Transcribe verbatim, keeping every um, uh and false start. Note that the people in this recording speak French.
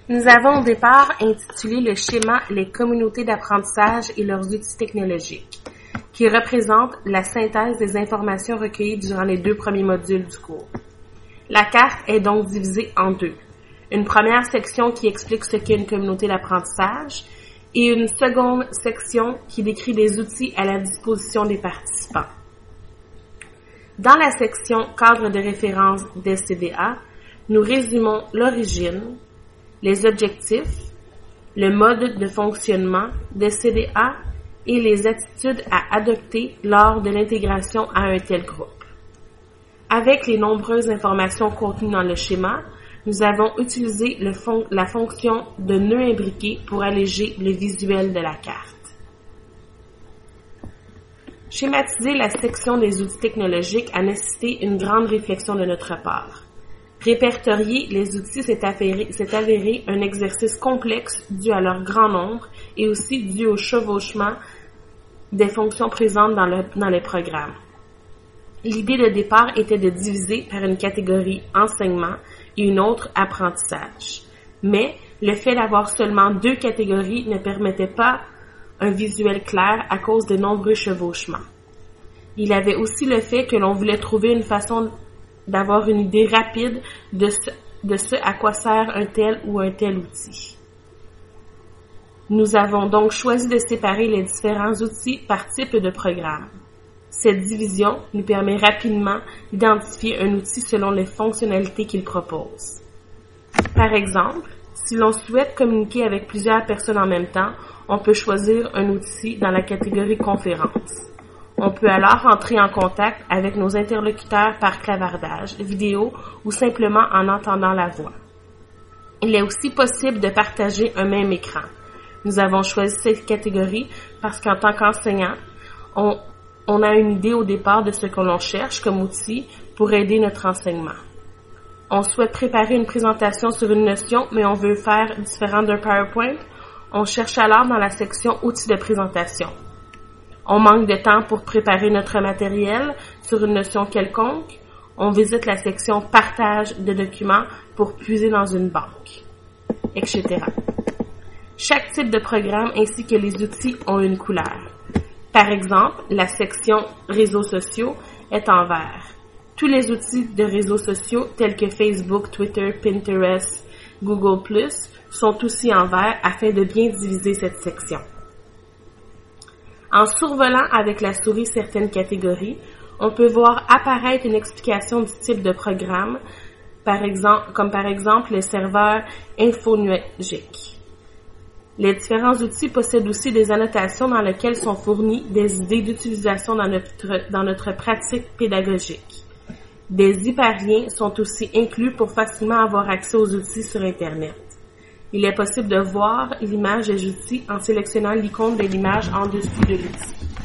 Nous avons au départ intitulé le schéma « Les communautés d'apprentissage et leurs outils technologiques », qui représente la synthèse des informations recueillies durant les deux premiers modules du cours. La carte est donc divisée en deux. Une première section qui explique ce qu'est une communauté d'apprentissage et une seconde section qui décrit les outils à la disposition des participants. Dans la section « Cadre de référence des C D A », nous résumons l'origine, les objectifs, le mode de fonctionnement des C D A et les attitudes à adopter lors de l'intégration à un tel groupe. Avec les nombreuses informations contenues dans le schéma, nous avons utilisé le fon- la fonction de nœud imbriqué pour alléger le visuel de la carte. Schématiser la section des outils technologiques a nécessité une grande réflexion de notre part. Répertorier les outils s'est avéré, s'est avéré un exercice complexe dû à leur grand nombre et aussi dû au chevauchement des fonctions présentes dans, le, dans les programmes. L'idée de départ était de diviser par une catégorie enseignement et une autre apprentissage. Mais le fait d'avoir seulement deux catégories ne permettait pas un visuel clair à cause des nombreux chevauchements. Il y avait aussi le fait que l'on voulait trouver une façon d'avoir une idée rapide de ce, de ce à quoi sert un tel ou un tel outil. Nous avons donc choisi de séparer les différents outils par type de programme. Cette division nous permet rapidement d'identifier un outil selon les fonctionnalités qu'il propose. Par exemple, si l'on souhaite communiquer avec plusieurs personnes en même temps, on peut choisir un outil dans la catégorie conférence. On peut alors entrer en contact avec nos interlocuteurs par clavardage, vidéo ou simplement en entendant la voix. Il est aussi possible de partager un même écran. Nous avons choisi cette catégorie parce qu'en tant qu'enseignant, on, on a une idée au départ de ce que l'on cherche comme outil pour aider notre enseignement. On souhaite préparer une présentation sur une notion, mais on veut faire différent d'un PowerPoint. On cherche alors dans la section « Outils de présentation ». On manque de temps pour préparer notre matériel sur une notion quelconque. On visite la section « Partage de documents » pour puiser dans une banque, et cetera. Chaque type de programme ainsi que les outils ont une couleur. Par exemple, la section « Réseaux sociaux » est en vert. Tous les outils de réseaux sociaux tels que Facebook, Twitter, Pinterest, Google plus, sont aussi en vert afin de bien diviser cette section. En survolant avec la souris certaines catégories, on peut voir apparaître une explication du type de programme, par exemple, comme par exemple le serveur infonuagique. Les différents outils possèdent aussi des annotations dans lesquelles sont fournies des idées d'utilisation dans notre, dans notre pratique pédagogique. Des hyperliens sont aussi inclus pour facilement avoir accès aux outils sur Internet. Il est possible de voir l'image des outils en sélectionnant l'icône de l'image en dessous de l'outil.